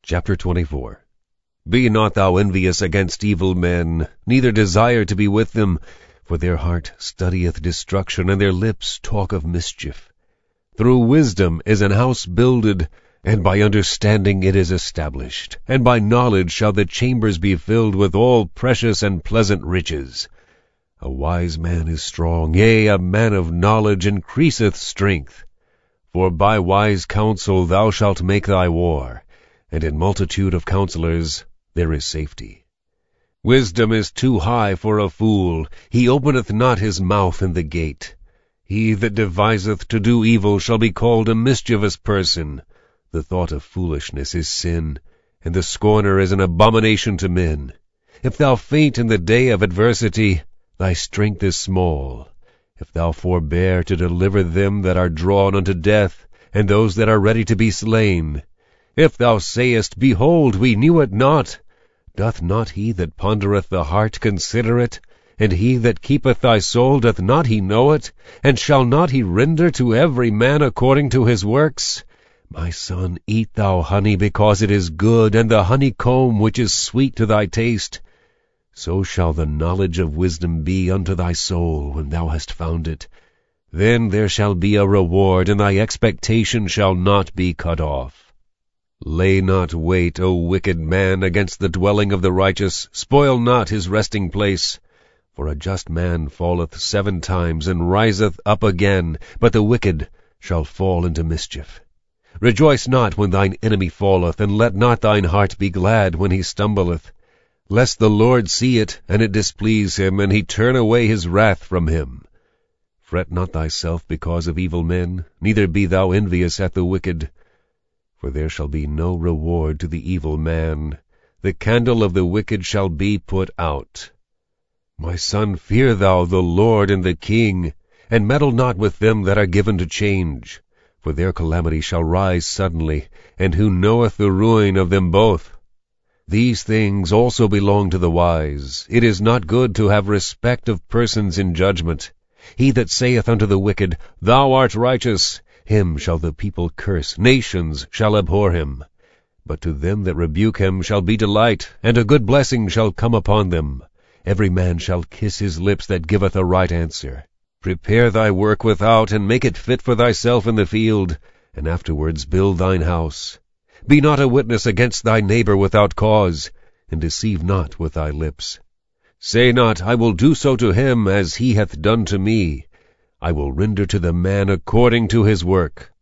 Chapter 24. Be not thou envious against evil men, neither desire to be with them, for their heart studieth destruction, and their lips talk of mischief. Through wisdom is an house builded, and by understanding it is established, and by knowledge shall the chambers be filled with all precious and pleasant riches. A wise man is strong, yea, a man of knowledge increaseth strength. For by wise counsel thou shalt make thy war, and in multitude of counselors there is safety. Wisdom is too high for a fool, he openeth not his mouth in the gate. He that deviseth to do evil shall be called a mischievous person. The thought of foolishness is sin, and the scorner is an abomination to men. If thou faint in the day of adversity, thy strength is small. If thou forbear to deliver them that are drawn unto death, and those that are ready to be slain, if thou sayest, Behold, we knew it not, doth not he that pondereth the heart consider it? And he that keepeth thy soul, doth not he know it? And shall not he render to every man according to his works? My son, eat thou honey, because it is good, and the honeycomb which is sweet to thy taste. So shall the knowledge of wisdom be unto thy soul, when thou hast found it. Then there shall be a reward, and thy expectation shall not be cut off. Lay not wait, O wicked man, against the dwelling of the righteous, spoil not his resting place. For a just man falleth 7 times, and riseth up again, but the wicked shall fall into mischief. Rejoice not when thine enemy falleth, and let not thine heart be glad when he stumbleth, lest the Lord see it, and it displease him, and he turn away his wrath from him. Fret not thyself because of evil men, neither be thou envious at the wicked. For there shall be no reward to the evil man. The candle of the wicked shall be put out. My son, fear thou the Lord and the king, and meddle not with them that are given to change. For their calamity shall rise suddenly, and who knoweth the ruin of them both? These things also belong to the wise. It is not good to have respect of persons in judgment. He that saith unto the wicked, Thou art righteous, him shall the people curse, nations shall abhor him. But to them that rebuke him shall be delight, and a good blessing shall come upon them. Every man shall kiss his lips that giveth a right answer. Prepare thy work without, and make it fit for thyself in the field, and afterwards build thine house. Be not a witness against thy neighbor without cause, and deceive not with thy lips. Say not, I will do so to him as he hath done to me. I will render to the man according to his work.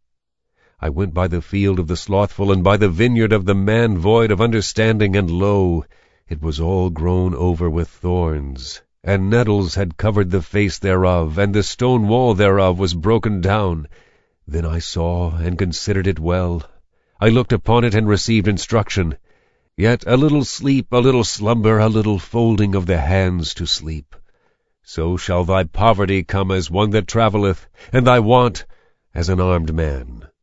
I went by the field of the slothful, and by the vineyard of the man void of understanding, and lo, it was all grown over with thorns, and nettles had covered the face thereof, and the stone wall thereof was broken down. Then I saw and considered it well. I looked upon it and received instruction. Yet a little sleep, a little slumber, a little folding of the hands to sleep. So shall thy poverty come as one that travelleth, and thy want as an armed man.